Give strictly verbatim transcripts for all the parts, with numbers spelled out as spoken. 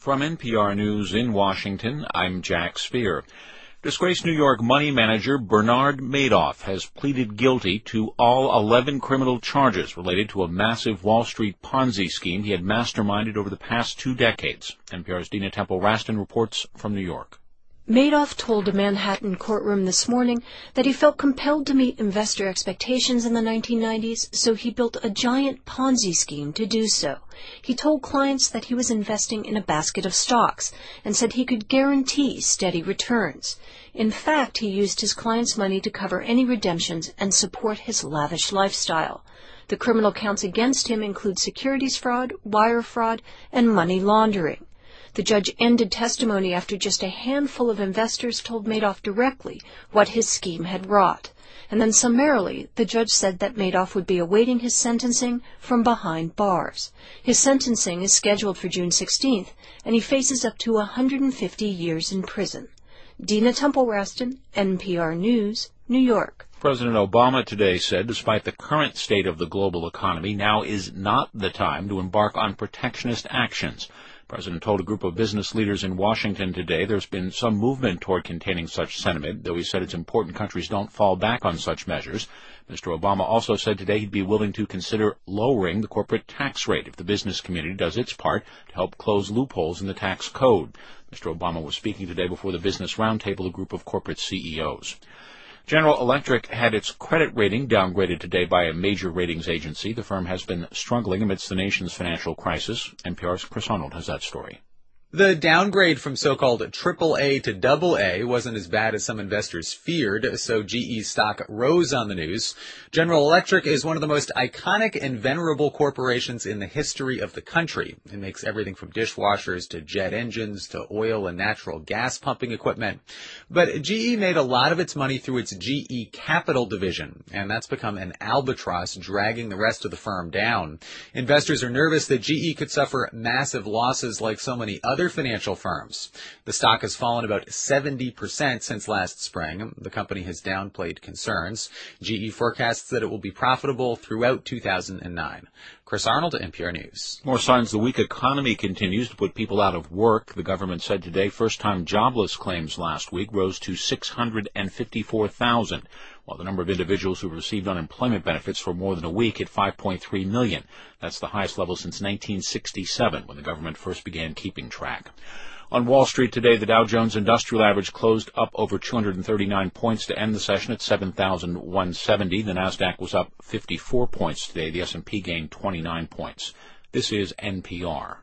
From N P R News in Washington, I'm Jack Speer. Disgraced New York money manager Bernard Madoff has pleaded guilty to all eleven criminal charges related to a massive Wall Street Ponzi scheme he had masterminded over the past two decades. N P R's Dina Temple-Raston reports from New York. Madoff told a Manhattan courtroom this morning that he felt compelled to meet investor expectations in the nineteen nineties, so he built a giant Ponzi scheme to do so. He told clients that he was investing in a basket of stocks and said he could guarantee steady returns. In fact, he used his clients' money to cover any redemptions and support his lavish lifestyle. The criminal counts against him include securities fraud, wire fraud, and money laundering. The judge ended testimony after just a handful of investors told Madoff directly what his scheme had wrought. And then summarily, the judge said that Madoff would be awaiting his sentencing from behind bars. His sentencing is scheduled for June sixteenth, and he faces up to one hundred fifty years in prison. Dina Temple-Raston, N P R News, New York. President Obama today said despite the current state of the global economy, now is not the time to embark on protectionist actions. The President told a group of business leaders in Washington today there's been some movement toward containing such sentiment, though he said it's important countries don't fall back on such measures. Mister Obama also said today he'd be willing to consider lowering the corporate tax rate if the business community does its part to help close loopholes in the tax code. Mister Obama was speaking today before the Business Roundtable, a group of corporate C E Os. General Electric had its credit rating downgraded today by a major ratings agency. The firm has been struggling amidst the nation's financial crisis. N P R's Chris Arnold has that story. The downgrade from so-called triple A to double A wasn't as bad as some investors feared, so G E's stock rose on the news. General Electric is one of the most iconic and venerable corporations in the history of the country. It makes everything from dishwashers to jet engines to oil and natural gas pumping equipment. But G E made a lot of its money through its G E Capital division, and that's become an albatross dragging the rest of the firm down. Investors are nervous that G E could suffer massive losses like so many other financial firms. The stock has fallen about seventy percent since last spring. The company has downplayed concerns. G E forecasts that it will be profitable throughout two thousand nine. Chris Arnold, N P R News. More signs the weak economy continues to put people out of work. The government said today first-time jobless claims last week rose to six hundred fifty-four thousand, while the number of individuals who received unemployment benefits for more than a week hit five point three million. That's the highest level since nineteen sixty-seven, when the government first began keeping track. On Wall Street today, the Dow Jones Industrial Average closed up over two hundred thirty-nine points to end the session at seven thousand one hundred seventy. The Nasdaq was up fifty-four points today. The S and P gained twenty-nine points. This is N P R.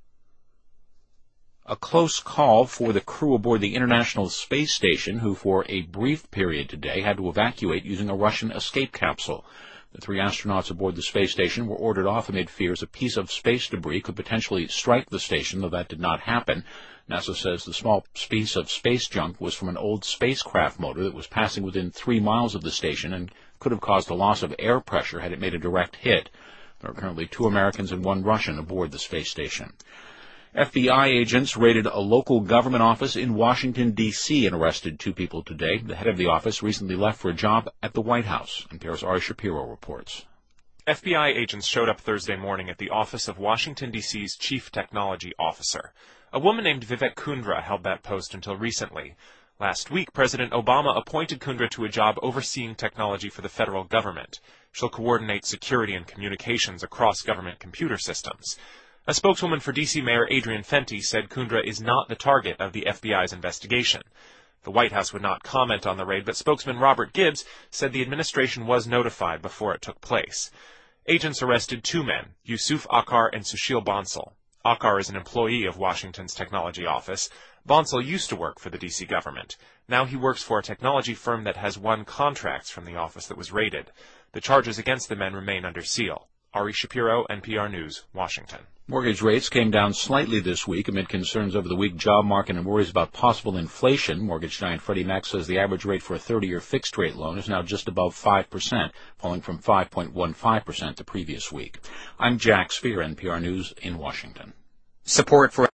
A close call for the crew aboard the International Space Station, who for a brief period today had to evacuate using a Russian escape capsule. The three astronauts aboard the space station were ordered off amid fears a piece of space debris could potentially strike the station, though that did not happen. NASA says the small piece of space junk was from an old spacecraft motor that was passing within three miles of the station and could have caused a loss of air pressure had it made a direct hit. There are currently two Americans and one Russian aboard the space station. F B I agents raided a local government office in Washington, D C and arrested two people today. The head of the office recently left for a job at the White House. N P R's Ari Shapiro reports. F B I agents showed up Thursday morning at the office of Washington, D C's Chief Technology Officer. A woman named Vivek Kundra held that post until recently. Last week, President Obama appointed Kundra to a job overseeing technology for the federal government. She'll coordinate security and communications across government computer systems. A spokeswoman for D C Mayor Adrian Fenty said Kundra is not the target of the F B I's investigation. The White House would not comment on the raid, but spokesman Robert Gibbs said the administration was notified before it took place. Agents arrested two men, Yusuf Akar and Sushil Bansal. Akar is an employee of Washington's technology office. Bansal used to work for the D C government. Now he works for a technology firm that has won contracts from the office that was raided. The charges against the men remain under seal. Ari Shapiro, N P R News, Washington. Mortgage rates came down slightly this week amid concerns over the weak job market and worries about possible inflation. Mortgage giant Freddie Mac says the average rate for a thirty-year fixed-rate loan is now just above five percent, falling from five point one five percent the previous week. I'm Jack Speer, N P R News in Washington. Support for